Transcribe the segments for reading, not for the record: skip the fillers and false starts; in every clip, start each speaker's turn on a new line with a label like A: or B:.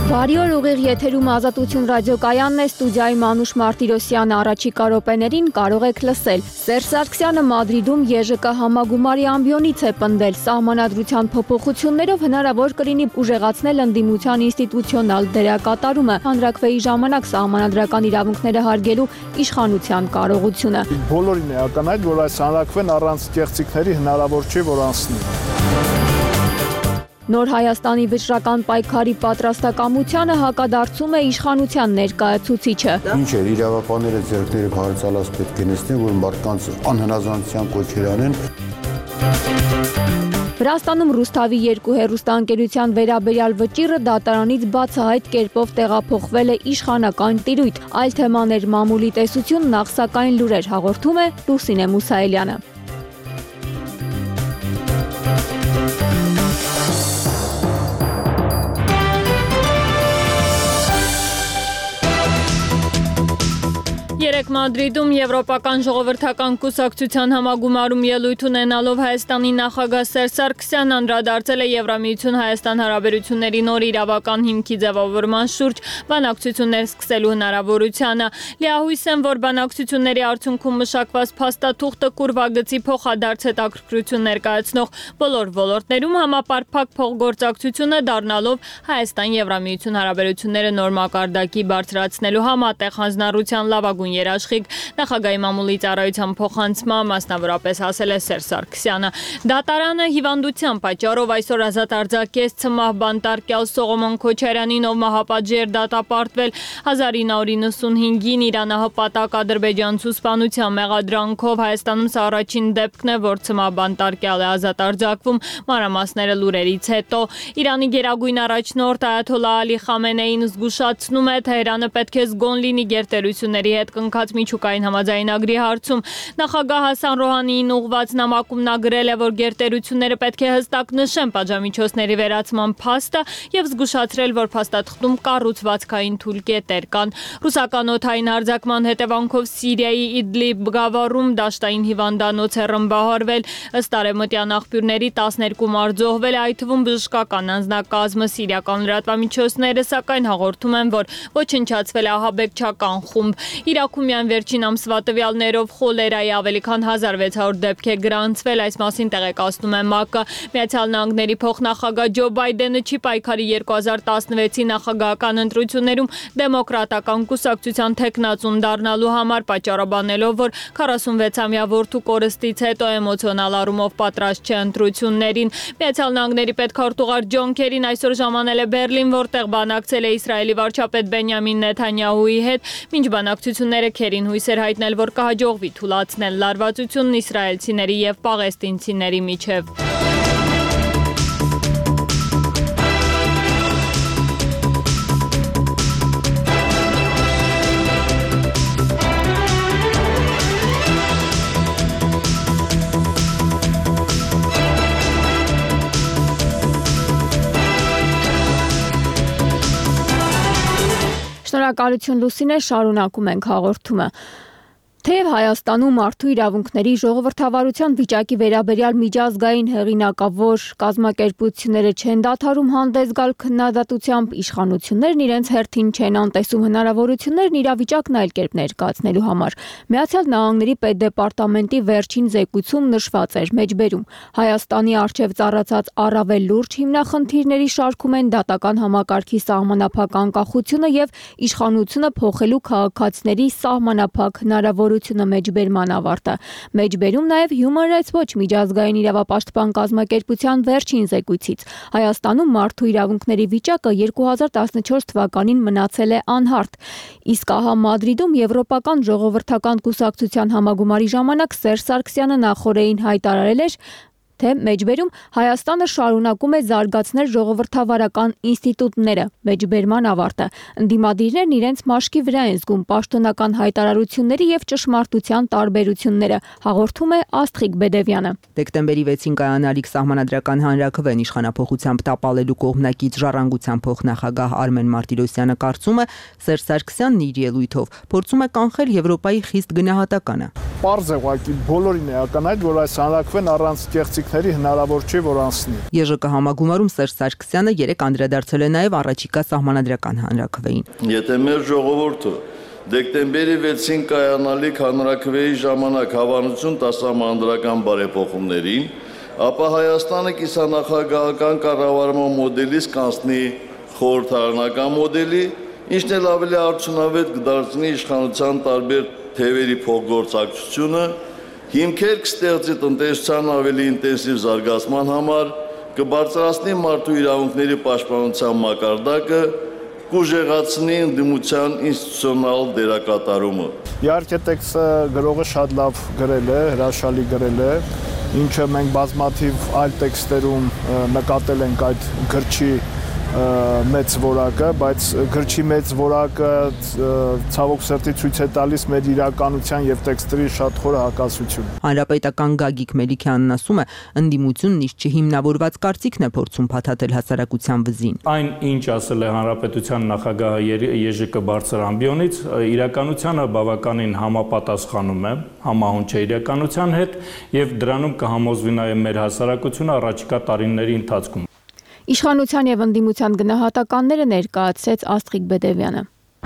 A: Բարի օր, ուղիղ եթերում Ազատություն ռադիոկայանն է, ստուդիայում Անուշ Մարտիրոսյանը, առաջիկա րոպեներին կարող եք լսել։ Սերժ Սարգսյանը Մադրիդում ԵԺԿ համագումարի ամբիոնից է պնդել, սահմանադրության փոփոխություններով հնարավոր կլինի ուժեղացնել ընդդիմության ինստիտուցիոնալ դերակատարումը, հանրաքվեի ժամանակ սահմանադրական իրավունքները հարգելու իշխանության կարողությունը։
B: Բոլորին է ականայլ, որ այս հանրաքվեն առանց կեղծիքների հնարավոր չէ, որ անցնի։
A: Նոր Հայաստանի վճռական պայքարի պատրաստակամությանը հակադարձում է իշխանության ներկայացուցիչը։
C: Ինչ է, իրավապահները ձեռքները քարացալած պետք է նստեն, որ մարդկանց անհնազանդության կոչեր անեն։
A: Վրաստանում Ռուսթավի 2 հեռուստաընկերության վերաբերյալ վճիռը դատարանից բացահայտ կերպով տեղափոխվել է իշխանական տիրույթ։ Այլ թեմաներ մամուլի տեսություն, նախ սակայն լուրեր հաղորդում է Լուսինե Մուսայելյանը։ Մադրիդում Եվրոպական ժողովրդական կուսակցության համագումարում ելույթ ունենալով Հայաստանի նախագահ Սերժ Սարգսյանն անդրադարձել է Եվրամիություն Հայաստան հարաբերությունների նոր իրավական հիմքի ձևավորման շուրջ բանակցություններ սկսելու հնարավորությանը։ Լիահույս են, որ բանակցությունների արդյունքում մշակված փաստաթուղթը կուրվագծի փոխադարձ հետաքրքրություն ներկայացնող բոլոր ոլորտներում համապարփակ փոխգործակցություն է դառնալով Հայաստան-Եվրամիություն հարաբերությունները նոր մակարդակի բարձրացնելու համատեղ հանձնառության լավագույն երաշխիք նախագահի մամուլի ծառայության փոխանցման մասնավորապես ասել է Սերժ Սարգսյանը։ Դատարանը հիվանդության պատճառով այսօր ազատ արձակեց ՑՄՀ բանտարկյալ Սողոմոն Քոչարյանին, ով մահապատժ դատապարտվել 1995-ին իրանահպատակ ադրբեջանցու սպանության մեղադրանքով։ Հայաստանում սա առաջին դեպքն է, որ ՑՄՀ բանտարկյալ է ազատ արձակվում, մանրամասները լուրերից հետո։ Իրանի գերագույն առաջնորդ Այաթոլլահ Ալի Խամենեին զգուշացնում է, Թեհրանը պետք է զգոն լինի գերտերությունների հետ կնքած միջուկային համաձայնագրի հարցում։ Նախագահ Հասան Ռոհանիին ուղղված նամակում նա գրել է, որ գերտերությունները պետք է հստակ նշեն պատժամիջոցների վերացման փաստը եւ զգուշացրել, որ փաստաթղթում կառուցվածքային թույլկետեր կան։ Ռուսական օդային հարձակման հետևանքով Սիրիայի Իդլիբ գավառում դաշտային հիվանդանոց է ռմբահարվել։ Ըստ արևմտյան աղբյուրների 12 մարդ զոհվել է, այդ թվում բժշկական անձնակազմը։ Սիրիական լրատվամիջոցները սակայն հաղորդում են, որ ոչնչացվել է ահաբեկչական խումբ։ Իրաքումյան վերջին ամսվա տվյալներով խոլերայի ավելի քան 1600 դեպք է գրանցվել, այս մասին տեղեկացնում է ՄԱԿ-ը։ Միացյալ Նահանգների փոխնախագահ Ջո Բայդենը չի պայքարի 2016-ի նախագահական ընտրություններում դեմոկրատական կուսակցության թեկնածուն դառնալու համար, պատճառաբանելով, որ 46-ամյա որդու կորստից հետո էմոցիոնալ առումով պատրաստ չէ ընտրություններին։ Միացյալ Նահանգների պետքարտուղար Ջոն Քերին այսօր ժամանել է Բերլին, որտեղ բանակցել է Իսրայելի վարչապետ Բենյամին Նեթանյահուի հետ։ Մինչ բանակցությունները Քերին հույս էր հայտնել, որ կհաջողվի թուլացնել լարվածությունն իսրայելցիների եւ պաղեստինցիների միջև։ Շնորհակալություն Լուսինե, շարունակում ենք հաղորդումը։ Թեև Հայաստանում մարդու իրավունքների ժողովրդավարության վիճակի վերաբերյալ միջազգային հեղինակավոր կազմակերպությունները չեն դադարում հանդես գալ քննադատությամբ, իշխանություններն իրենց հերթին չեն անտեսում հնարավորություններն իրավիճակն այլ կերպ ներկայացնելու համար։ Միացյալ Նահանգների պետդեպարտամենտի վերջին զեկույցում նշված էր մեջբերում. Հայաստանի առջև ծառացած առավել լուրջ հիմնախնդիրների շարքում են դատական համակարգի սահմանափակ անկախությունը եւ իշխանությունը փոխելու քաղաքացիների սահմանափակ հնարավորությունը մեջբերման ավարտը։ Մեջբերում նաև Human Rights Watch միջազգային իրավապաշտպան կազմակերպության վերջին զեկույցից։ Հայաստանում մարդու իրավունքների վիճակը 2014 թվականին մնացել է անհարթ։ Իսկ ահա Մադրիդում Եվրոպական ժողովրդական կուսակցության համագումարի ժամանակ Սերժ Սարգսյանը նախորդին հայտարարել էր, թե մեջբերում Հայաստանը շարունակում է զարգացնել ժողովրդավարական ինստիտուտները, մեջբերման ավարտը։ Ընդդիմադիրներն իրենց մաշկի վրա են զգում պաշտոնական հայտարարությունների եւ ճշմարտության տարբերությունները, հաղորդում է Աստղիկ Բեդևյանը։
D: Դեկտեմբերի 6-ին կայանալիք սահմանադրական հանրաքվեն իշխանափոխությամբ տապալելու կողմնակից ժառանգության փոխնախագահ Արմեն Մարտիրոսյանը կարծում է, Սերժ Սարգսյանն իր ելույթով փորձում է կանխել Եվրոպայի խիստ գնահատականը։
B: Պարզ է ուղղակի բոլորին է ականայլ, որ այս հանրաքվեն առանց կեղծիք կարծիքների հնարավոր չի, որ անցնի։
D: ԵԺԿ համագումարում Սերժ Սարգսյանը երեք անդրադարձել է նաև առաջիկա սահմանադրական հանրաքվեին։
E: Եթե մեր ժողովուրդը դեկտեմբերի 6-ին կայանալիք հանրաքվեի ժամանակ հավանություն տա սահմանադրական բարեփոխումներին, ապա Հայաստանը կիսանախագահական կառավարման մոդելից կանցնի խորհրդարանական մոդելի, ինչն էլ ավելի արդյունավետ կդարձնի իշխանության տարբեր թևերի փոխգործակցությունը, հիմքեր կստեղծի տնտեսության ավելի ինտենսիվ զարգացման համար, կբարձրացնի մարդու իրավունքների պաշտպանության մակարդակը, կուժեղացնի ընդդիմության ինստիտուցիոնալ դերակատարումը։
B: Իհարկե տեքստը գրողը շատ լավ գրել է, հրաշալի գրել է, ինչը մենք բազմաթիվ այլ տեքստերում նկատել ենք այդ գրչի մեծ որակը, բայց գրչի մեծ որակը ցավոք սրտի ցույց է տալիս մեր իրականության եւ տեքստերի շատ խոր հակասություն։
D: Հանրապետական Գագիկ Մելիքյանն ասում է, ընդդիմությունն իր չհիմնավորված կարծիքն է փորձում փաթաթել հասարակության վզին։
F: Այն, ինչ ասել է հանրապետության նախագահը ԵԺԿ բարձր ամբիոնից, իրականությանը բավականին համապատասխանում է, համահունչ է իրականության հետ եւ դրանում կհամոզվի նաեւ մեր հասարակությունը առաջիկա տարիների ընթացքում։
G: Իշխանության եւ ընդդիմության գնահատականները ներկայացրեց Աստղիկ Բեդևյանը։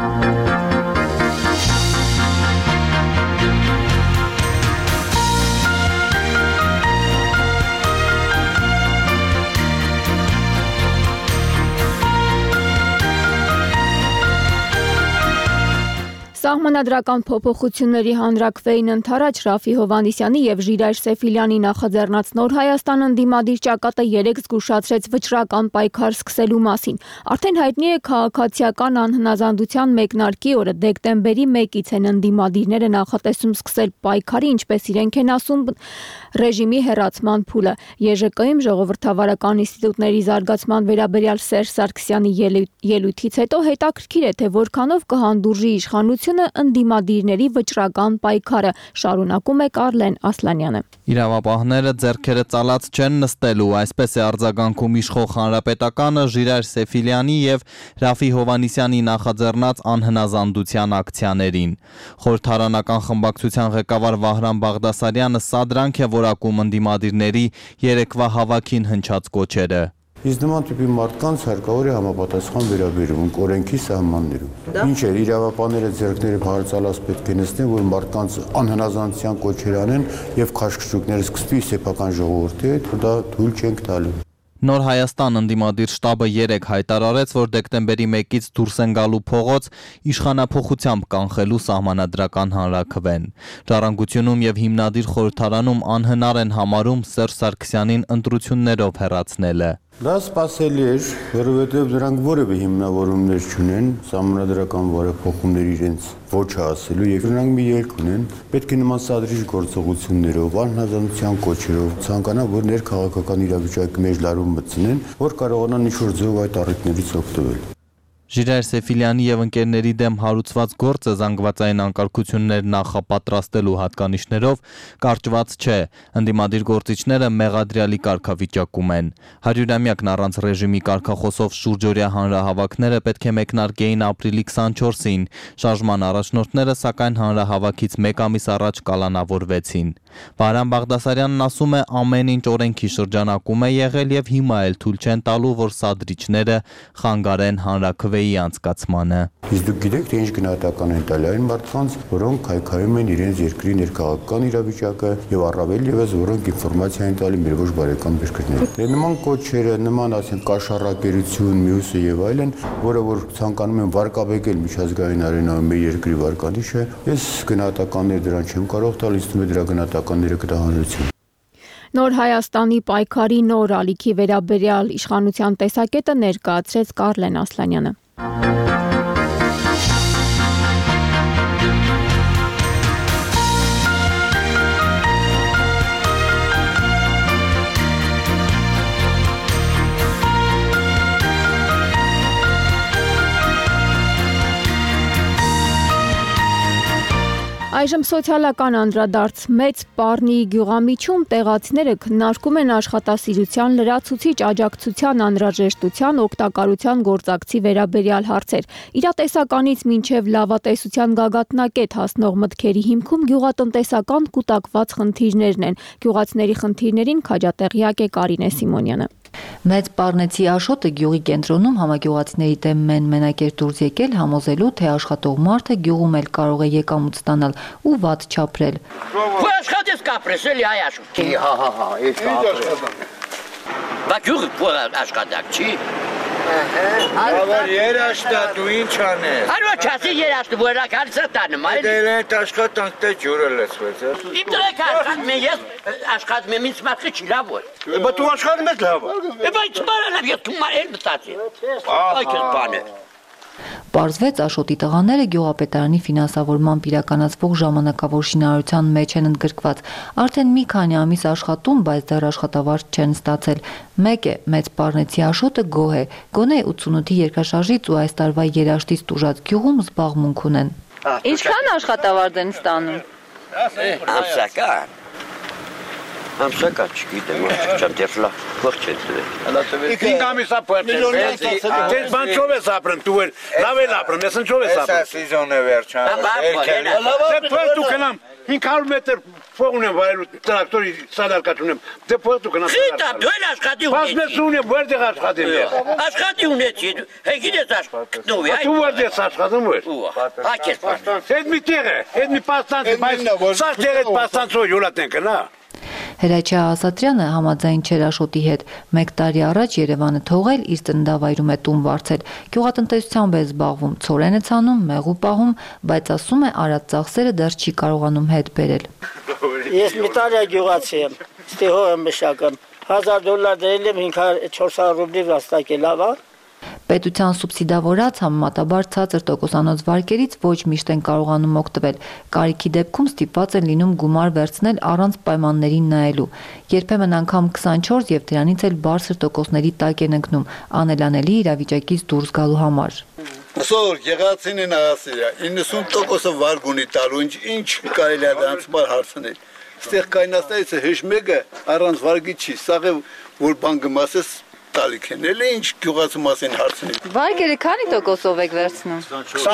G: Սահմանադրական փոփոխությունների հանրաքվեին ընթരാճ Ռաֆի Հովհաննիսյանի եւ Ժիրայր Սեֆիլյանի նախաձեռնած Նոր Հայաստան ընդդիմադիր ճակատը երեկ զգուշացրեց վճռական պայքար սկսելու մասին։ Արդեն հայտնի է քաղաքացիական անհնազանդության մեկնարկի օրը դեկտեմբերի 1-ից են ընդդիմադիրները նախատեսում սկսել պայքարի, ինչպես իրենք են ասում, ռեժիմի հեռացման փուլը։ ԵԺԿ-ում ժողովրդավարական ինստիտուտների զարգացման վերաբերյալ Սերժ Սարգսյանի ելույթից հետո հետաքրքիր է, թե որքանով կհանդուրժի իշխանությունը ընդդիմադիրների վճռական պայքարը, շարունակում է Կարլեն Ասլանյանը։
H: Իրավապահները ձեռքերը ծալած չեն նստելու, այսպես է արձագանքում իշխող Հանրապետականը Ժիրայր Սեֆիլյանի եւ Ռաֆի Հովհաննիսյանի նախաձեռնած անհնազանդության ակցիաներին։ Խորհրդարանական խմբակցության ղեկավար Վահրամ Բաղդասարյանը սադրանք է որակում ընդդիմադիրների երեկվա հավաքին հնչած կոչերը։
C: Իսկ նման տիպի մարդկանց հարկավոր է համապատասխան վերաբերում օրենքի սահմաններում։ Ինչ է, իրավապահները ձեռքները բարձրալած պետք է նստեն, որ մարդկանց անհնազանդության կոչեր անեն եւ քաշքշուկները սկսվի սեփական ժողովրդի հետ, որ դա թույլ չենք տալու։
H: Նոր Հայաստան ընդդիմադիր շտաբը երեկ հայտարարեց, որ դեկտեմբերի 1-ից դուրս են գալու փողոց իշխանափոխությամբ կանխելու սահմանադրական հանրաքվեն։ Ժառանգությունում եւ հիմնադիր խորհրդարանում անհնար են համարում Սերժ Սարգսյանին ընտրություններով հեռացնելը։
C: Դա սպասելի էր, որովհետև դրանք որևէ հիմնավորումներ չունեն, սահմանադրական բարեփոխումներ իրենց ոչը ասելու եւ նրանք մի ելք ունեն, պետք է նման սադրիչ գործողություններով, անհնազանդության կոչերով ցանկանան, որ ներքաղաքական իրավիճակի մեջ լարում մտցնեն, որ կարողանան ինչ-որ ձեւով այդ առիթներից օգտվել։
H: Ժիրայր Սեֆիլյանի եւ ընկերների դեմ հարուցված գործը զանգվածային անկարգություններ նախապատրաստելու հատկանիշներով կարճված չէ։ Ընդդիմադիր գործիչները մեղադրյալի կարգավիճակում են։ 100-ամյակն առանց ռեժիմի կարգախոսով շուրջօրյա հանրահավաքները պետք է մեկնարկեին ապրիլի 24-ին։ Շարժման առաջնորդները սակայն հանրահավաքից 1 ամիս առաջ կալանավորվեցին։ Վահրամ Բաղդասարյանն ասում է, ամեն ինչ օրենքի շրջանակում է եղել եւ հիմա էլ թույլ չեն տալու, որ սադրիչները խանգարեն հանրաքվեի անցկացմանը։
C: Իսկ դուք գիտեք, թե ինչ գնահատական են տալի այն մարդկանց, որոնք քայքայում են իրենց երկրի ներքաղաքական իրավիճակը եւ առավել եւս որոնք ինֆորմացիա են տալի մեր ոչ բարեկամ երկրներին։ Նման կոչերը, նման ասենք կաշառակերություն, մյուսը եւ այլն, որը որ ցանկանում են վարկաբեկել միջազգային արենայում մեր երկրի վարկանիշը, ես գնահատականներ դրան չեմ կարող տալ, ինձ թվում է դրա գնահատականները կտահանրություն։
G: Նոր Հայաստանի պայքարի նոր ալիքի վերաբերյալ իշխանության տեսակետը ներկայացրեց Կարլեն Ասլանյանը։ Այժմ սոցիալական անդրադարձ մեծ Պառնի գյուղամիջում տեղացիները քննարկում են աշխատասիրության, լրացուցիչ աջակցության անհրաժեշտության, օգտակարության գործակցի վերաբերյալ հարցեր։ Իրատեսականից մինչև լավատեսության գագաթնակետ հասնող մտքերի հիմքում գյուղատնտեսական կուտակված խնդիրներն են։ Գյուղացիների խնդիրներին քաջատեղյակ է Կարինե Սիմոնյանը։
I: Մեծ Պառնեցի Աշոտը գյուղի կենտրոնում համագյուղացիների դեմ մենակեր դուրս եկել համոզելու, թե աշխատող մարդը գյուղում էլ կարող է եկամուտ ստանալ ու վատ չապրել։
J: Ու աշխատես կապրես էլի հայ Աշոտ։
C: Հա, ես կապրեմ։
J: Բա գյուղը փոր աշխատակ չի։
K: Ավար երաշտատու ինչ անես։
J: Արո չասի երաշտու որակ հարցատանը մայր։
K: Դե այդ աշխատանք դե ջուրը լսվեց։
J: Իմ դրեք աշխատում ես աշխատում եմ ինձ մատքը չի լավ որ։
K: Բա դու աշխատում ես լավ։
J: Բայց բարալավ ես դու մայր մտածի։ Այ քեզ բանը։
I: Պարզվեց Աշոտի տղաները գյուղապետարանի ֆինանսավորմամբ իրականացվող ժամանակավոր շինարարության մեջ են ընդգրկված։ Արդեն մի քանի ամիս աշխատում, բայց դեռ աշխատավարձ չեն ստացել։ Մեկ է, Մեծ Պառնեցի Աշոտը գոհ է, գոնե 88-ի երկրաշարժից ու այս տարվա երաշտից տուժած գյուղում զբաղմունք ունեն։
L: Ինչքան աշխատավարձ են ստանում։
J: Ամսակա չգիտեմ, չեմ դերլա, ոչ չեն դրել։
K: Ինք ամիսա պերտես, դες բանչով ես ապրեն, դու էր լավ էլ ապրեն, ես ընչով ես ապրեն։ Էսա սիզոն է վերջան, երկել։ Դե փոյ դու կնամ 500 մետր փող ունեմ վայրու տրակտորի սադարկած ունեմ, դե փոյ դու կնամ։
J: Խիտա, դու էլ աշխատի ունես։
K: Բազմես ունեմ, որտեղ աշխատեմ ես։
J: Աշխատի ունեցի, հեգին ես աշխատնովի, այ։
K: Դու որտեղ ես աշխատում ես։
J: Հակես պաստան։
K: Հետ մի տեղ է, հետ մի պաստանց, բայց սա տեղ այդ պաստանցով յոլատենք նա։
I: Հրաչյա Ասատրյանը համաձայն չէր Աշոտի հետ։ Մեկ տարի առաջ Երևանը թողել, իր ծննդավայրում է տուն վարձել։ Գյուղատնտեսությամբ է զբաղվում, ցորեն է ցանում, մեղու պահում, բայց ասում է արած ծախսերը դեռ չի կարողանում հետ բերել։
M: Ես մի տարի գյուղացի եմ, ստի հող եմ մշակում, $1000 դրել եմ 400 ռուբլի վաստակ է լավ է։
I: Պետության սուբսիդավորած համեմատաբար ցածր տոկոսանոց վարկերից ոչ միշտ են կարողանում օգտվել։ Կարիքի դեպքում ստիպված են լինում գումար վերցնել առանց պայմաններին նայելու։ Երբեմն անգամ 24 եւ դրանից էլ բարձր տոկոսների տակ են ընկնում, անելանելի իրավիճակից դուրս գալու համար։
N: Այսօր գեղացին են ասիրա 90% վարկ ունի տալու, ինչ կարելի է դրանց բար հարցնել։ Ստեղ կայնաստայից հեշ մեկը առանց վարկի չի, սաղ է որ բան գմասես տալիք են, էլի ինչ գյուղացու մասին հարցնի։
L: Վարկերը քանի տոկոսով եք վերցնում։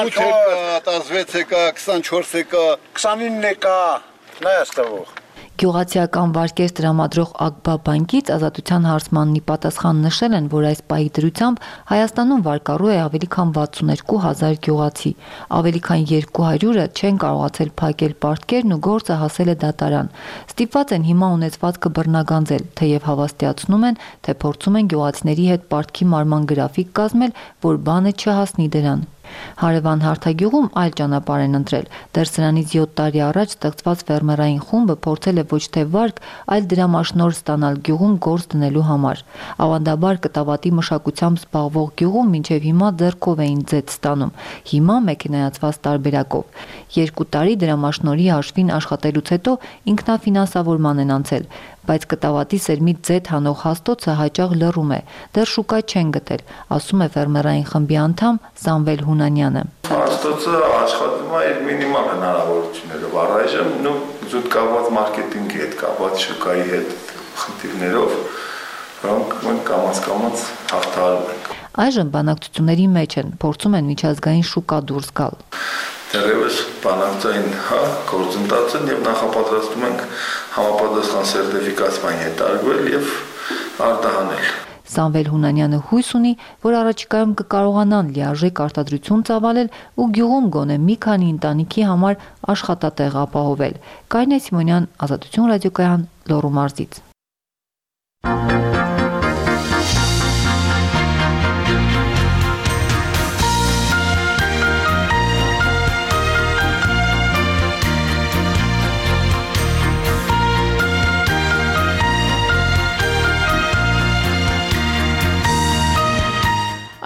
N: 28 կա, 24 կա,
K: 29 կա, նայաստավող։
I: Գյուղացիական վարկեր տրամադրող ԱԳԲԱ բանկից ազատության հարցմաննի պատասխան նշել են, որ այս պահի դրությամբ Հայաստանում վարկառու է ավելի քան 62000 գյուղացի։ Ավելի քան 200-ը չեն կարողացել փակել պարտքերն ու գործը հասել է դատարան։ Ստիպված են հիմա ունեցվածքը բռնագանձել, թեև հավաստիացնում են, թե փորձում են գյուղացիների հետ պարտքի մարման գրաֆիկ կազմել, որ բանը չհասնի դրան։ Հարևան Հարթագյուղում այլ ճանապարհ են ընտրել։ Դեռ սրանից 7 տարի առաջ ստեղծված ֆերմերային խումբը փորձել է ոչ թե վարկ, այլ դրամաշնորհ ստանալ գյուղում գործ դնելու համար։ Ավանդաբար կտավատի մշակությամբ զբաղվող գյուղում մինչև հիմա ձեռքով էին ձետ ստանում։ Հիմա մեքենայացված տարբերակով։ 2 տարի դրամաշնորհի հաշվին աշխատելուց հետո ինքնաֆինանսավորման են անցել, բայց կտավատի սերմի ձետ հանող հաստոցը հաճախ լռում է։ Դեռ շուկա չեն գտել, ասում է ֆերմերային խմբի անդամ Սամվել Հունանյանը։
O: Հաստոցը աշխատում է իր մինիմալ հնարավորություններով, առայժմ զուտ կապված մարքեթինգի հետ, կապված շուկայի հետ խնդիրներով, որոնք մենք կամաց հաղթահարում ենք։
I: Այժմ բանակցությունների մեջ են, փորձում են միջազգային շուկա դուրս գալ։
O: Դեռևս բանակցային գործընթաց են եւ նախապատրաստում ենք համապատասխան սերտիֆիկացիան հետարգվել եւ արտահանել։
I: Սամվել Հունանյանը հույս ունի, որ առաջիկայում կկարողանան լիարժեք արտադրություն ծավալել ու գյուղում գոնե մի քանի ընտանիքի համար աշխատատեղ ապահովել։ Կարինե Սիմոնյան, Ազատություն ռադիոկայան, Լոռու մարզից։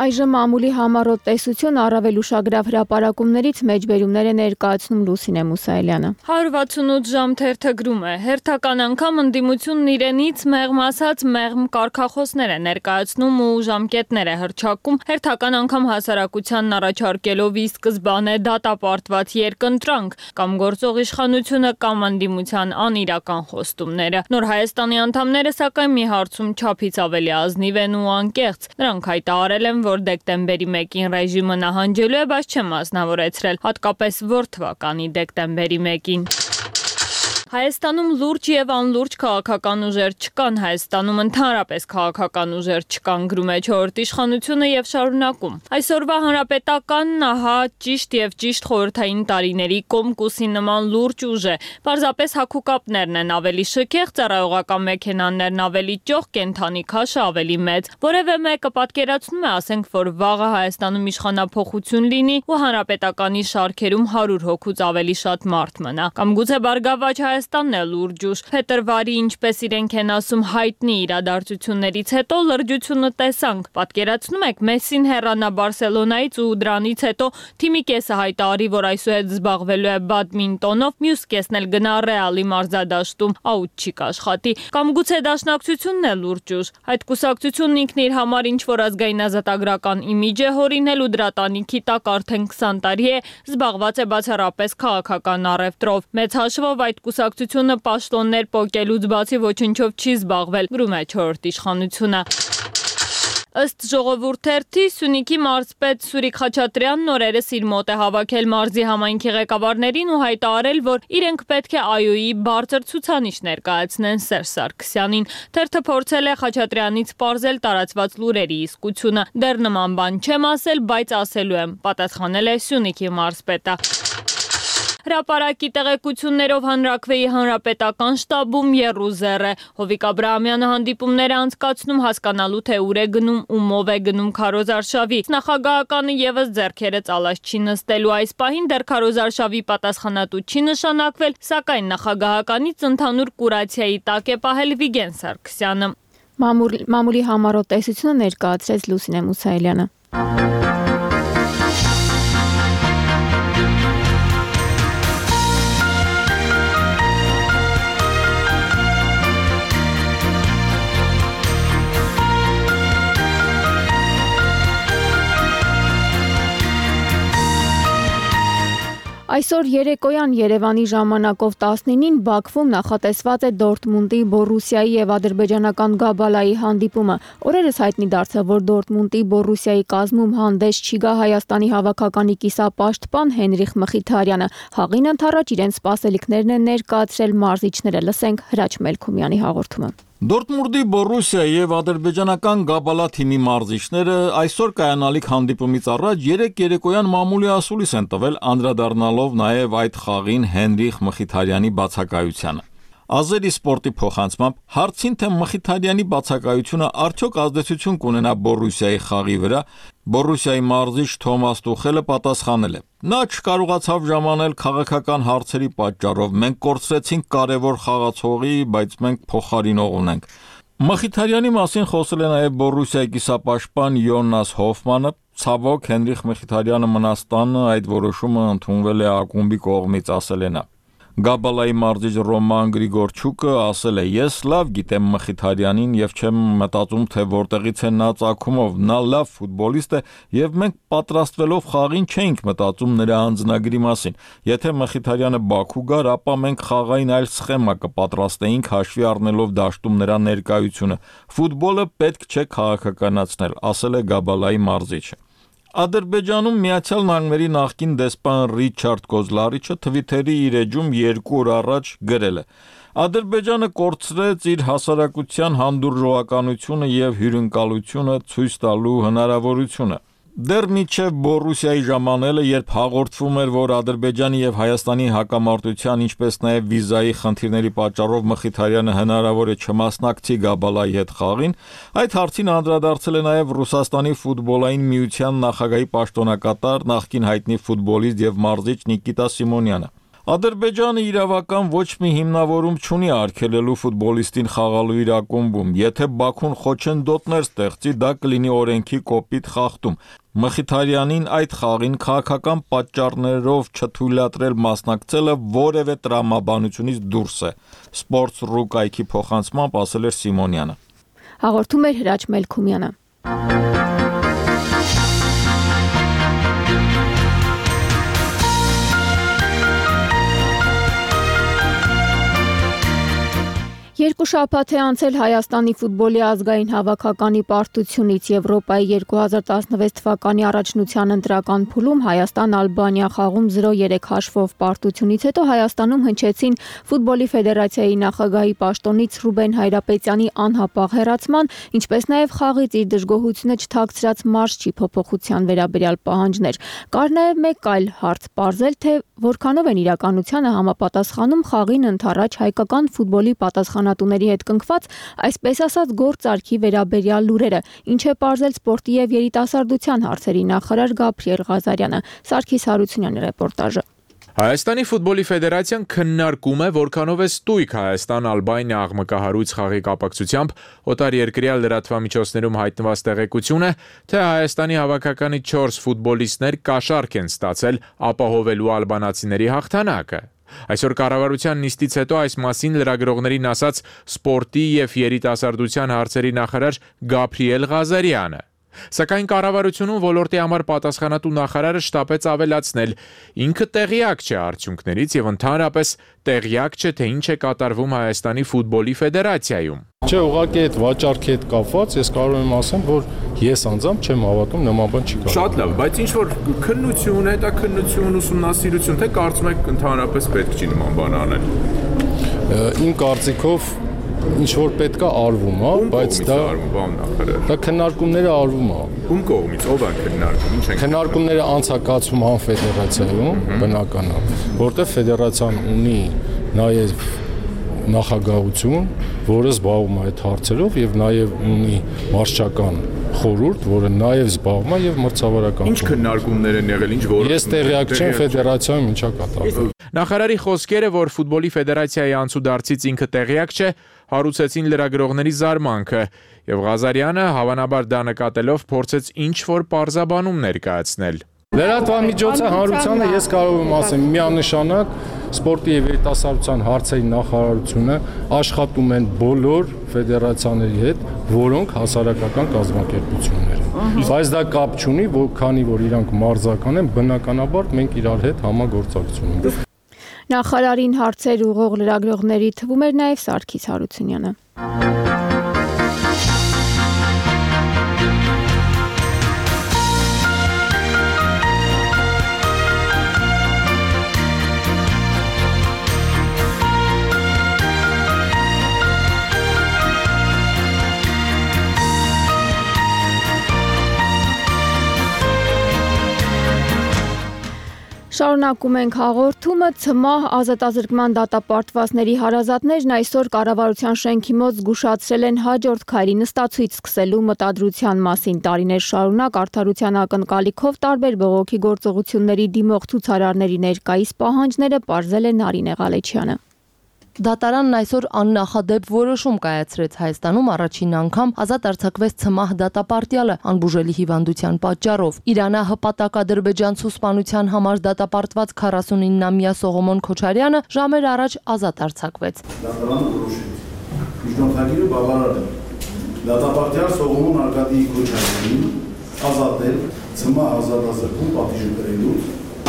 G: Այժմ մամուլի համառոտ տեսություն առավել ուշագրավ հրապարակումներից մեջբերումներ է ներկայացնում Լուսինե Մուսայելյանը։
A: 168 ժամ թերթը գրում է. հերթական անգամ ընդդիմությունն իրենից մեղմ ասած մեղմ կարգախոսներ է ներկայացնում ու ժամկետներ է հռչակում, հերթական անգամ հասարակությանն առաջարկելով ի սկզբանե դատապարտված երկընտրանք կամ գործող իշխանությունը կամ ընդդիմության անիրական խոստումները։ Նոր Հայաստանի անդամները սակայն մի հարցում չափից ավելի ազնիվ են ու անկեղծ։ Նրանք հայտարարել են, որ դեկտեմբերի 1-ին ռեժիմը նահանջելու է, բայց չեմ մասնավորեցրել, հատկապես որ թվականի դեկտեմբերի 1-ին։ Հայաստանում լուրջ եւ անլուրջ քաղաքական ուժեր չկան, Հայաստանում ընդհանրապես քաղաքական ուժեր չկան, գրում է 4-րդ իշխանությունը եւ շարունակում։ Այսօրվա հանրապետականն ահա ճիշտ եւ ճիշտ խորհրդային տարիների Կոմկուսի նման լուրջ ուժ է։ Պարզապես հագուկապներն են ավելի շքեղ, ծառայողական մեքենաներն ավելի ճոխ, կենթանի քաշը ավելի մեծ։ Որևէ մեկը պատկերացնում է, ասենք, որ վաղը Հայաստանում իշխանափոխություն լինի ու հանրապետականի շարքերում 100 հոգուց ավելի շատ մարդ մնա։ Կամ գուցե Բարգավաճ Հայաստանն է լուրջ ուժ։ Փետրվարի, ինչպես իրենք են ասում, հայտնի իրադարձություններից հետո լրջությունը տեսանք։ Պատկերացնում եք, Մեսսին հեռանա Բարսելոնայից ու դրանից հետո թիմի կեսը հայտարարի, որ այսուհետ զբաղվելու է բադմինտոնով, մյուս կեսն էլ գնա Ռեալի մարզադաշտում աուտ չի կաշխատի։ Կամ գուցե Դաշնակցությունն է լուրջ ուժ։ Այդ կուսակցությունն ինքն իր համար ինչ որ ազգային ազատագրական իմիջ է հորինել ու դրա տանիքի տակ արդեն 20 տարի է զբաղված է բացառապես քաղաքական առևտրով։ Մեծ հաշվով այդ կուսակցությունը պաշտոններ պոկելուց բացի ոչնչով չի զբաղվել, գրում է 4-րդ իշխանությունը։ Ըստ Ժողովուրդ թերթի, Սյունիքի մարզպետ Սուրիկ Խաչատրյանն օրերս իր մոտ է հավաքել մարզի համայնքի ղեկավարներին ու հայտարարել, որ իրենք պետք է ԱՅՈ-ի բարձր ցուցանիշ ներկայացնեն Սերժ Սարգսյանին։ Թերթը փորձել է Խաչատրյանից պարզել տարածված լուրերի իսկությունը։ Դեռ նման բան չեմ ասել, բայց ասելու եմ, պատասխանել է Սյունիքի մարզպետը։ Հրապարակի տեղեկություններով հանրաքվեի հանրապետական շտաբում եռուզեռ է։ Հովիկ Աբրահամյանը հանդիպումներ է անցկացնում հասկանալու, թե ուր է գնում, ումով է գնում քարոզարշավի։ Նախագահականը եւս ձեռքերը ծալած չի նստելու այս պահին, դեռ քարոզարշավի պատասխանատու չի նշանակվել, սակայն նախագահականից ընդհանուր կուրացիայի տակ է պահել Վիգեն Սարգսյանը։
G: Մամուլի համառոտ տեսությունը ներկայացրեց Լուսինե Մուսայելյանը։ Այսօր երեկոյան Երևանի ժամանակով 19-ին Բաքվում նախատեսված է Դորտմունդի, Բորուսիայի եւ ադրբեջանական Գաբալայի հանդիպումը։ Օրերս հայտնի դարձավ, որ Դորտմունդի Բորուսիայի կազմում հանդես չի գա Հայաստանի հավաքականի կիսապաշտպան Հենրիխ Մխիթարյանը։ Հաղին ընդառաջ իրենց սպասելիքներն են ներկայացրել մարզիչները։ Լսենք Հրաչ Մելքումյանի հաղորդումը։
P: Դորտմունդի Բորուսիա եւ ադրբեջանական Գաբալա թիմի մարզիչները այսօր կայանալիք հանդիպումից առաջ երեկոյան մամուլի ասուլիս են տվել, անդրադառնալով նաեւ այդ խաղին Հենրիխ Մխիթարյանի բացակայությանը։ Ազերի սպորտի փոխանցմամբ հարցին, թե Մխիթարյանի բացակայությունը արդյոք ազդեցություն կունենա Բորուսիայի խաղի վրա, Բորուսիայի մարզիչ Թոմաս Տուխելը պատասխանել է. Նա չկարողացավ ժամանել քաղաքական հարցերի պատճառով, մենք կորցրեցինք կարևոր խաղացողի, բայց մենք փոխարինող ունենք։ Մխիթարյանի մասին խոսել է նաև Բորուսիայի կիսապաշտպան Յոնաս Հոֆմանը, ցավոք Հենրիխ Մխիթարյանը մնաց տանը, այդ որոշումը ընդունվել է ակումբի կողմից, ասել է նա։ Գաբալայի մարզիչ Ռոման Գրիգորչուկը ասել է. Ես լավ գիտեմ Մխիթարյանին եւ չեմ մտածում, թե որտեղից է նա ծագումով, նա լավ ֆուտբոլիստ է եւ մենք պատրաստվելով խաղին չէինք մտածում նրա անձնագրի մասին։ Եթե Մխիթարյանը Բաքու գար, ապա մենք խաղային այլ սխեմա կպատրաստեինք հաշվի առնելով դաշտում նրա ներկայությունը։ Ֆուտբոլը պետք չէ քաղաքականացնել, ասել է Գաբալայի մարզիչը։ Ադրբեջանում Միացյալ Նահանգների նախկին դեսպան Ռիչարդ Կոզլարիչը Թվիթերի իր էջում 2 օր առաջ գրել է. Ադրբեջանը կորցրեց իր հասարակության հանդուրժողականությունը եւ հյուրընկալությունը ցույց տալու հնարավորությունը։ Դեռ մինչև Բորուսիայի ժամանելը, երբ հաղորդվում էր, որ Ադրբեջանի եւ Հայաստանի հակամարտության, ինչպես նաեւ վիզայի խնդիրների պատճառով Մխիթարյանը հնարավոր է չմասնակցի Գաբալայի հետ խաղին, այդ հարցին անդրադարձել է նաեւ Ռուսաստանի ֆուտբոլային միության նախագահի պաշտոնակատար, նախկին հայտնի ֆուտբոլիստ եւ մարզիչ Նիկիտա Սիմոնյանը։ Ադրբեջանը իրավական ոչ մի հիմնավորում չունի արգելելու ֆուտբոլիստին խաղալու իր ակումբում, եթե Բաքուն խոչընդոտներ ստեղծի, դա կլինի օրենքի կոպիտ խախտում։ Մխիթարյանին այդ խաղին քաղաքական պատճառներով չթույլատրել մասնակցելը որևէ տրամաբանությունից դուրս է, Sports.ru կայքի փոխանցմամբ ասել էր Սիմոնյանը։
G: Հաղորդում էր Հրաչ Մելքումյանը։ Երկու շաբաթ է անցել Հայաստանի ֆուտբոլի ազգային հավաքականի պարտությունից Եվրոպայի 2016 թվականի առաջնության ընտրական փուլում Հայաստան-Ալբանիա խաղում 0-3 հաշվով պարտությունից հետո Հայաստանում հնչեցին ֆուտբոլի ֆեդերացիայի նախագահի պաշտոնից Ռուբեն Հայրապետյանի անհապաղ հեռացման, ինչպես նաև խաղից իր դժգոհությունը չթաքցրած մարզչի փոփոխության վերաբերյալ պահանջներ։ Կար նաև մեկ այլ հարց՝ պարզել, թե որքանով են իրականությանը համապատասխանում խաղին ընդառաջ հայկական ֆուտբոլի պատասխանատուների հետ կնքված, այսպես ասած, գործարքի վերաբերյալ լուրերը, ինչ է պարզել սպորտի եւ երիտասարդության հարցերի նախարար Գաբրիել Ղազարյանը։ Սարգիս Հարությունյանի ռեպորտաժը։
Q: Հայաստանի ֆուտբոլի ֆեդերացիան քննարկում է, որքանով է ստույգ Հայաստան-Ալբանիա աղմկահարույց խաղի կապակցությամբ օտարերկրյա լրատվամիջոցներում հայտնված տեղեկությունը, թե Հայաստանի հավաքականի 4 ֆուտբոլիստներ կաշառք են ստացել ապահովելու ալբանացիների հաղթանակը։ Այսօր կառավարության նիստից հետո այս մասին լրագրողներին ասաց սպորտի եւ երիտասարդության հարցերի նախարար Գաբրիել Ղազարյանը։ Սակայն կառավարությունում ոլորտի համար պատասխանատու նախարարը շտապեց ավելացնել, ինքը տեղյակ չէ արդյունքներից եւ ընդհանրապես տեղյակ չէ, թե ինչ է կատարվում Հայաստանի ֆուտբոլի ֆեդերացիայում։
R: Չէ, ուղղակի այդ վաճառքի հետ կապված ես կարող եմ ասեմ, որ ես անձամբ չեմ հավատում, նման բան չի կարող։
Q: Շատ լավ, բայց ինչ որ քննություն, հետաքննություն, ուսումնասիրություն, թե կարծում եք ընդհանրապես պետք չի նման բան անել։
R: Իմ կարծիքով ինչ որ պետքա արվում, հա, բայց դա քննարկումները արվում է։
Q: Ում կողմից ով է քննարկում, ինչ են
R: քննարկումները անցակացում ան ֆեդերացիայում, բնական է, որտեղ ֆեդերացիան ունի նաև նախագահություն, որը զբաղվում է այդ հարցերով եւ նաև ունի մարզչական խորհուրդ, որը նաև զբաղվում է եւ մրցավարական։
Q: Ինչ քննարկումներ են եղել, ինչ որ
R: ես տեղյակ չեմ ֆեդերացիայում ինչա կատարվում։
Q: Նախարարի խոսքերը, որ ֆուտբոլի ֆեդերացիայի անցուդարձից ինքը տեղյակ չէ, հարուցեցին լրագրողների զարմանքը, եւ Ղազարյանը հավանաբար դա նկատելով փորձեց ինչ որ պարզաբանում ներկայացնել։
R: Լրատվամիջոցը հանրությանը ես կարող եմ ասեմ միանշանակ սպորտի եւ երիտասարդության հարցերի նախարարությունը աշխատում են բոլոր ֆեդերացիաների հետ, որոնք հասարակական կազմակերպություններ են։ Բայց դա կապ չունի, քանի որ իրանք մարզական են, բնականաբար մենք իրար հետ համագործակցություն ունենք։
G: Նախարարին հարցեր ուղղող լրագրողների թվում էր նաև Սարգիս Հարությունյանը։ Շարունակում ենք հաղորդումը, ՑՄԱՀ ազատազրկման դատապարտվածների հարազատներն այսօր կառավարության շենքի մոտ զգուշացրել են հաջորդ քայլի նստացույց սկսելու մտադրության մասին։ Տարիներ շարունակ արդարության ակնկալիքով տարբեր բողոքի գործողությունների դիմող ցուցարարների ներկայիս պահանջները պարզել է Նարինե Ղալեչյանը։
I: Դատարանն այսօր աննախադեպ որոշում կայացրեց Հայաստանում առաջին անգամ ազատ արձակվեց ՑՄԱՀ դատապարտյալը անբուժելի հիվանդության պատճառով։ Իրանահպատակ ադրբեջանցու սպանության համար դատապարտված 49-ամյա Սողոմոն Քոչարյանը ժամեր առաջ ազատ արձակվեց։
S: Դատարանը որոշեց միջնորդագիրը բավարար է։ Դատապարտյալ Սողոմոն Արկադիի Քոչարյանին ազատել ՑՄԱՀ ազատազրկում պատիժը կրելուց։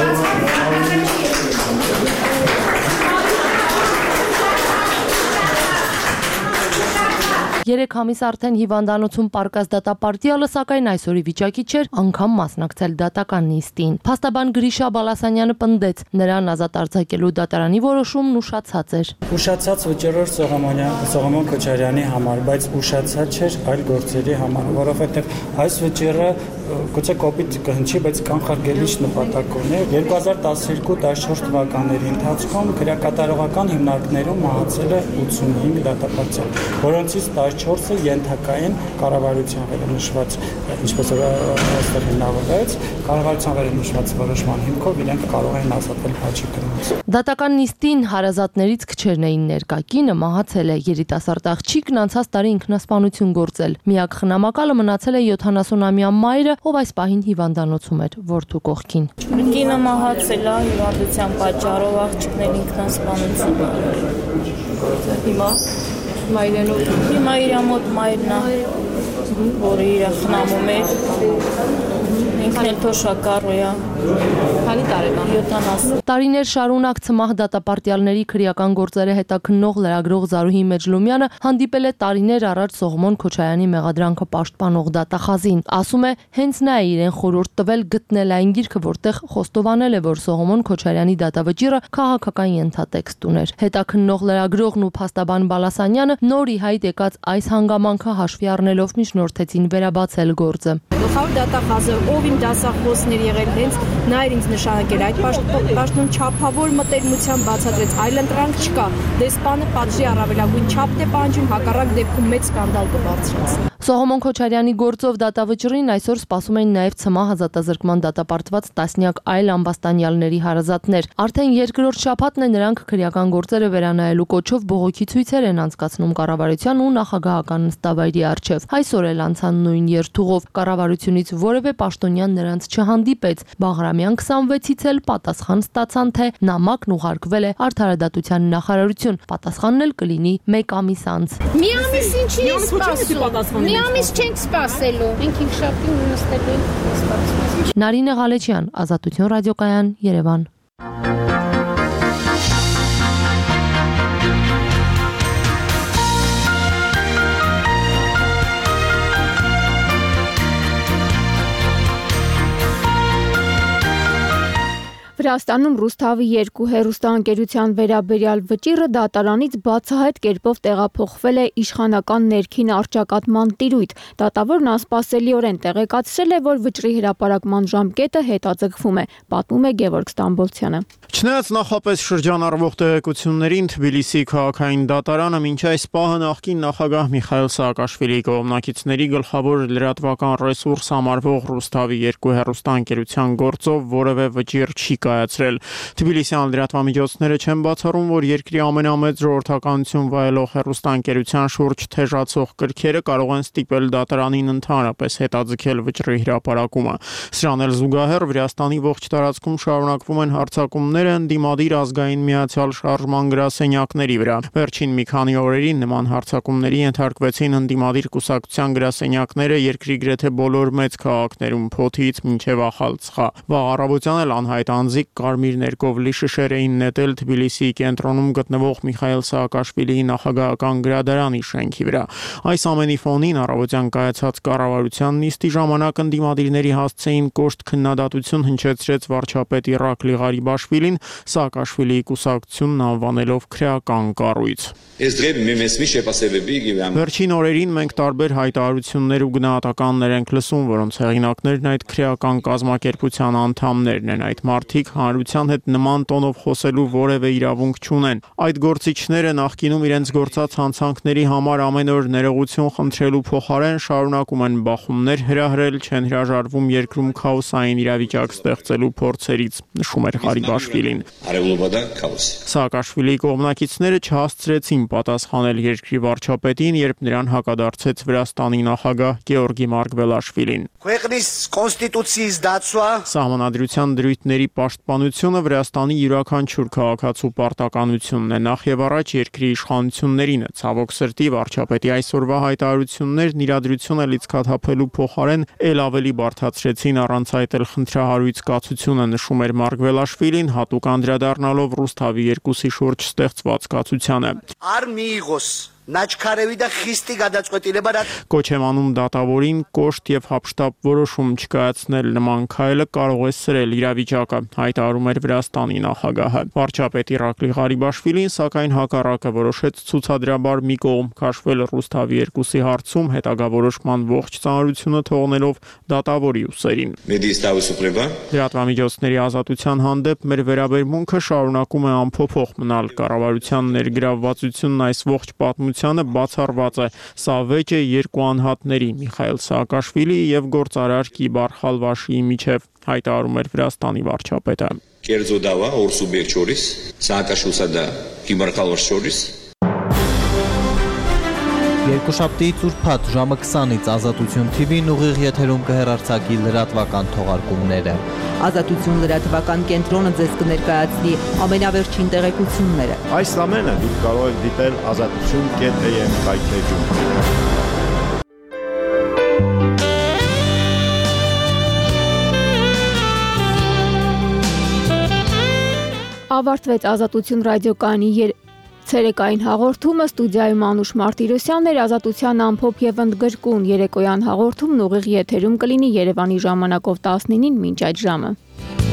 I: 3 ամիս արդեն հիվանդանոցում պարկած դատապարտյալը, սակայն այսօրի վիճակի չէր անգամ մասնակցել դատական նիստին։ Փաստաբան Գրիշա Բալասանյանը պնդեց, նրան ազատ արձակելու դատարանի որոշումն ուշացած էր։
T: Ուշացած վճռոր Սողոմոն Քոչարյանի համար, բայց ուշացած չէր այլ գործերի համար, որովհետև այս վճիռը գուցե կոպիտ կհնչի, բայց կանխարգելիչ նպատակ ունի։ 2012-14 թվականների ընթացքում քրեակատարողական հիմնարկներում մահացել է 85 դատապարտյալ, որոնցից Այստեղ 4-ը ենթակային կառավարության վերոնշված, ինչպես որ այստեղ հիմնավորվեց, կառավարության վերոնշված որոշման հիմքով իրենք կարող են ազատվել Հաչի կրոնից։
U: Դատական նիստին հարազատներից քչերն էին ներկա։ Կինը մահացել է, երիտասարդ աղջիկն անցած տարի ինքնասպանություն գործել։ Միակ խնամակալը մնացել է 70-ամյա մայրը, ով այս պահին հիվանդանոցում էր որդու կողքին։
A: Կինը մահացել է հիվանդության պատճառով, աղջիկն էլ ինքնասպանություն գործել։ Հիմա իր մոտ մայրն է, որը իր խնամում էր։ Ինքն էլ թոշակառու է։
U: Քանի տարեկան է։
A: 70։
U: Տարիներ շարունակ ցմահ դատապարտյալների քրեական գործերը հետաքննող լրագրող Զարուհի Մեջլումյանը հանդիպել է տարիներ առաջ Սողոմոն Քոչարյանի մեղադրանքը պաշտպանող դատախազին։ Ասում է, հենց նա է իրեն խորհուրդ տվել գտնել այն գիրքը, որտեղ խոստովանել է, որ Սողոմոն Քոչարյանի դատավճիռը քաղաքական ենթատեքստ ուներ։ Հետաքննող լրագրողն ու փաստաբան Բալասանյանը նոր ի հայտ եկած այս հանգամանքը հաշվի առնելով միջնորդեցին վերաբացել գործը։
V: Գլխավոր դատախազը, ով իմ դասախոսն էր եղել, հենց նա էր ինձ նշանակել այդ պաշտոնում չափավոր մտերմությամբ բացատրեց, այլ ընտրանք չկա։ Դեսպանը պատժի առավելագույն չափ է պահանջում, հակառակ դեպքում մեծ սկանդալ կբարձրացնի։
U: Սողոմոն Քոչարյանի գործով դատավճռին այսօր սպասում են նաև ցմահ ազատազրկման դատապարտված տասնյակ այլ ամբաստանյալների հարազատներ։ Արդեն երկրորդ շաբաթն է նրանք քրեական գործերը վերանայելու կոչով բողոքի ցույցեր են անցկացնում կառավարության ու նախագահական նստավայրի առջև։ Այսօր էլ անցան նույն երթուղով։ Կառավարությունից որևէ պաշտոնյան նրանց չհանդիպեց։ Բաղրամյան 26-ից էլ պատասխան ստացան, թե նամակն ուղարկվել է Արդարադատության նախարարություն։ Պատասխանն էլ կլինի 1 ամիս անց։
V: Մի ամիս ինչի է սպասում։ Մի ամիս չենք սպասելու։ Մենք հինգշաբթին նստելու ենք սպասում։
U: Նարինե Ղալեչյան, Ազատություն ռադիոկայան, Երևան։
G: Վրաստանում Ռուսթավի 2 հեռուստաընկերության վերաբերյալ վճիռը դատարանից բացահայտ կերպով տեղափոխվել է իշխանական ներքին առճակատման տիրույթ։ Դատավորն անսպասելիորեն տեղեկացրել է, որ վճռի հրապարակման ժամկետը հետաձգվում է, պատմում է Գևորգ Ստամբոլցյանը։
W: Չնայած նախապես շրջանառվող տեղեկություններին, Թբիլիսի քաղաքային դատարանը մինչ այս պահը նախկին նախագահ Միխայիլ Սաակաշվիլիի կողմնակիցների գլխավոր լրատվական ռեսուրս համարվող Ռուսթավի 2 հեռուստաընկերության գործով որևէ վճիռ չի կայացրել։ Թբիլիսյան լրատվամիջոցները չեն բացառում, որ երկրի ամենամեծ ժողովրդականություն վայելող հեռուստաընկերության շուրջ թեժացող կրքերը կարող են ստիպել դատարանին ընդհանրապես հետաձգել վճռի հրապարակումը։ Սրան էլ զուգահեռ Վրաստանի ողջ տարածքում շարունակվում են հարձակումները ընդդիմադիր ազգային միացյալ շարժման գրասենյակների վրա։ Վերջին մի քանի օրերին նման հարձակումների ենթարկվեցին ընդդիմադիր կուսակցության գրասենյակները երկրի գրեթե բոլոր մեծ քաղաքներում, Փոթից մինչև Ախալցխա։ Վաղ առավոտյան էլ անհայտ անձիկ կարմիր ներկով լի շշեր էին նետել Թբիլիսիի կենտրոնում գտնվող Միխայիլ Սաակաշվիլիի նախագահական գրադարանի շենքի վրա։ Այս ամենի ֆոնին առավոտյան կայացած կառավարության նիստի ժամանակ ընդդիմադիրների հասցեին կոշտ քննադատություն հնչեցրեց վարչապետ Իրակլի Ղարիբաշվիլին, Սաակաշվիլիի կուսակցությունն անվանելով քրեական կառույց։ Վերջին օրերին մենք տարբեր հայտարարություններ ու գնահատականներ ենք լսում, որոնց հեղինակներն այդ քրեական կազմակերպության անդամներն են։ Այդ մարդիկ հանրության հետ նման տոնով խոսելու որևէ իրավունք չունեն։ Այդ գործիչները նախկինում իրենց գործած հանցանքների համար ամեն օր ներողություն խնդրելու փոխարեն շարունակում են բախումներ հրահրել, չեն հրաժարվում երկրում քաոսային իրավիճակ ստեղծելու փորձերից, նշում էր Ղարիբաշվիլին։ Սաակաշվիլիի կողմնակիցները չհասցրեցին պատասխանել երկրի վարչապետին, երբ նրան հակադարձեց Վրաստանի նախագահ Գեորգի Մարգվելաշվիլին։ Սահմանադրության դրույթների պաշտպանությունը Վրաստանի յուրաքանչյուր քաղաքացու պարտականությունն է, նախ եւ առաջ երկրի իշխանություններին։ Ցավոք սրտի վարչապետի այսօրվա հայտարարություններն իրադրությունը լիցքաթափելու փոխարեն ել ավելի բարդացրեցին առանց այդ էլ խնդրահարույց կացությունը, նշում էր Մարգվելաշվիլին, հատուկ անդրադառնալով Ռուսթավի 2-ի շուրջ ստեղծված կացությանը։ Կոչ եմ անում դատավորին կոշտ եւ հափշտապ որոշում չկայացնել, նման քայլը կարող է սրել իրավիճակը, հայտարարում էր Վրաստանի նախագահը։ Վարչապետ Իրակլի Ղարիբաշվիլին սակայն հակառակը որոշեց ցուցադրաբար մի կողմ քաշվել Ռուսթավի 2-ի հարցում, հետագա որոշման ողջ ծանրությունը թողնելով դատավորի ուսերին։ Լրատվամիջոցների ազատության հանդեպ մեր վերաբերմունքը շարունակում է անփոփոխ մնալ։ Կառավարության ներգրավվածությունն այս ողջ պատմության ազատությանը բացառված է։ Սա վեճ է երկու անհատների՝ Միխայել Սաակաշվիլի եւ գործարար Կիբար Խալվաշիի միջև, հայտարարում էր Վրաստանի վարչապետը։
B: Կերձո դավա օրսուբյեկտ չորիս, Սաակաշվիլսա դա Կիբար Խալվաշ չորիս։
H: Երկուշաբթիից ուրբաթ ժամը 20-ից Ազատություն TV-ն ուղիղ եթերում կհեռարձակի լրատվական թողարկումները։
D: Ազատություն լրատվական կենտրոնը ձեզ կներկայացնի ամենավերջին տեղեկությունները։
E: Այս ամենը դուք կարող եք դիտել azatutun.am կայքէջում։
G: Ավարտվեց Ազատություն ռադիոկայանի ցերեկային հաղորդումը, ստուդիայում Անուշ Մարտիրոսյանն էր, Ազատության ամփոփ եւ ընդգրկուն երեկոյան հաղորդումն ուղիղ եթերում կլինի Երևանի ժամանակով 19-ին մինչ այդ ժամը։